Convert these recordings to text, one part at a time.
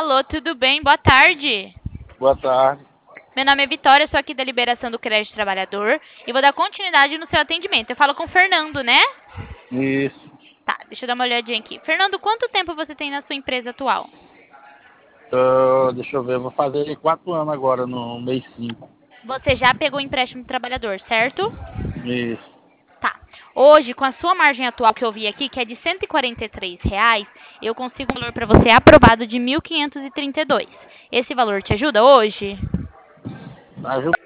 Alô, tudo bem? Boa tarde. Boa tarde. Meu nome é Vitória, sou aqui da Liberação do Crédito Trabalhador e vou dar continuidade no seu atendimento. Eu falo com o Fernando, né? Isso. Tá, deixa eu dar uma olhadinha aqui. Fernando, quanto tempo você tem na sua empresa atual? Deixa eu ver, vou fazer 4 anos agora, no mês 5. Você já pegou o empréstimo do trabalhador, certo? Isso. Tá. Hoje, com a sua margem atual que eu vi aqui, que é de R$ 143, eu consigo um valor para você aprovado de 1.532. Esse valor te ajuda hoje? Ajuda.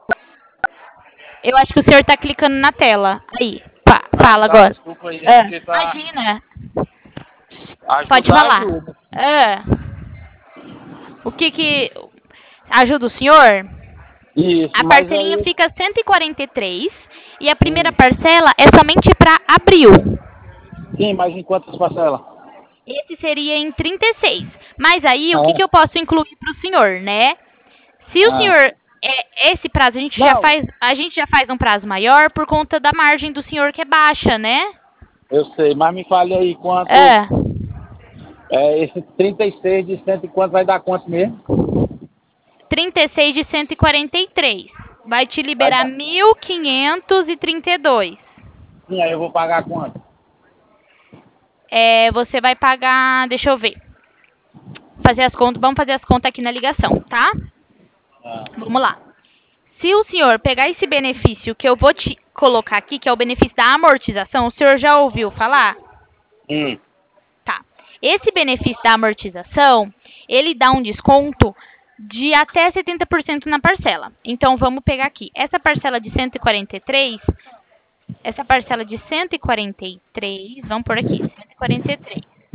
Eu acho que o senhor está clicando na tela. Aí, Ah, fala tá, agora. desculpa aí, é Ah, porque tá. imagina. Pode Ajudar, falar. ajuda. Ah, o que ajuda o senhor? Isso, A mas parcelinha aí. fica 143 e a primeira Hum. parcela é somente para abril. Sim, mas em quantas parcelas? Esse seria em 36. Mas aí, o que Ah, eu posso incluir para o senhor, né? Se o ah. senhor esse prazo Não, a gente já faz um prazo maior por conta da margem do senhor que é baixa, né? eu sei, mas me fale aí quanto. Ah, Esse 36 de cento e quanto vai dar quanto mesmo? 36 de 143. Vai te Vai liberar dar. 1.532. Sim, aí eu vou pagar quanto? Você vai pagar, deixa eu ver. Fazer as contas, vamos fazer as contas aqui na ligação, tá? Ah. Vamos lá. Se o senhor pegar esse benefício que eu vou te colocar aqui, que é o benefício da amortização, o senhor já ouviu falar? Hum. Tá. Esse benefício da amortização, ele dá um desconto de até 70% na parcela. Então, vamos pegar aqui. Essa parcela de 143, vamos por aqui, 143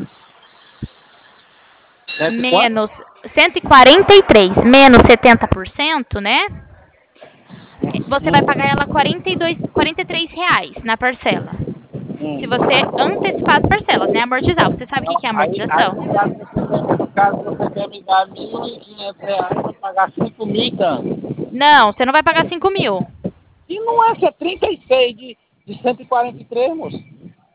Cento e quanto? menos 143 menos 70%, né? Você vai pagar ela R$ 43 na parcela. Se Hum. você antecipar as parcelas, né? Amortizar. Você sabe o Não, que é aí amortização? no caso você quer me dar R$ 1.500 para pagar 5.000 tanto. Não, você não vai pagar 5.000. E não é que é 36 de 143, moço?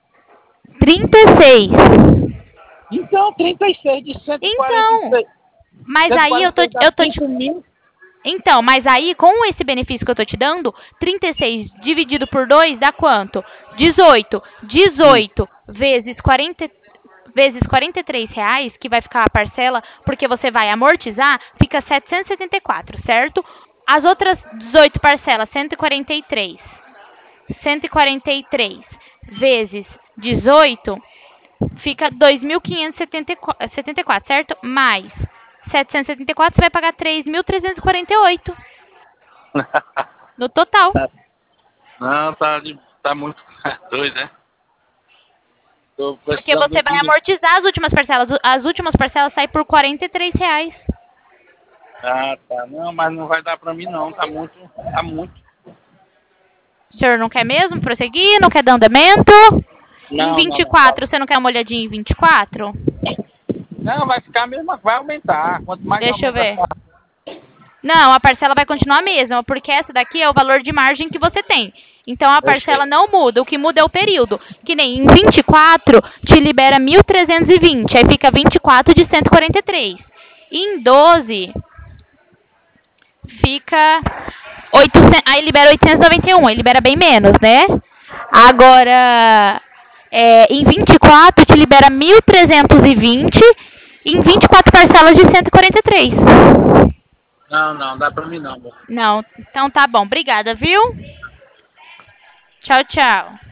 36. Então, 36 de cento e quarenta e Então, seis mas cento e aí quarenta e seis dá eu tô te 5.000. Então, mas aí com esse benefício que eu tô te dando, 36 dividido por 2 dá quanto? 18. Hum. 18 vezes R$ 43, que vai ficar a parcela, porque você vai amortizar, fica 774, certo? As outras 18 parcelas, 143. 143 vezes 18 fica 2.574, certo? Mais 774, você vai pagar 3.348 no total. Não, tá muito doido, né? Tô Porque precisando você do vai dinheiro. amortizar as últimas parcelas. As últimas parcelas saem por R$ 43. Ah, tá. Não, mas não vai dar pra mim não. Tá muito, tá muito. O senhor não quer mesmo prosseguir? Não quer dar andamento? Em Não, vinte não, e não. Tá. quatro, você não quer uma olhadinha em 24? Não, vai ficar mesmo, vai aumentar. Quanto mais Deixa eu aumenta ver. Não, a parcela vai continuar a mesma, porque essa daqui é o valor de margem que você tem. Então a eu parcela sei. não muda, o que muda é o período. Que nem em 24 te libera 1.320, aí fica 24 de 143. Em 12 fica 800, aí libera 891, aí libera bem menos, né? Agora, em 24 te libera 1.320, em 24 parcelas de 143. Não, não, dá pra mim não, moço. Não, então tá bom. Obrigada, viu? Tchau, tchau.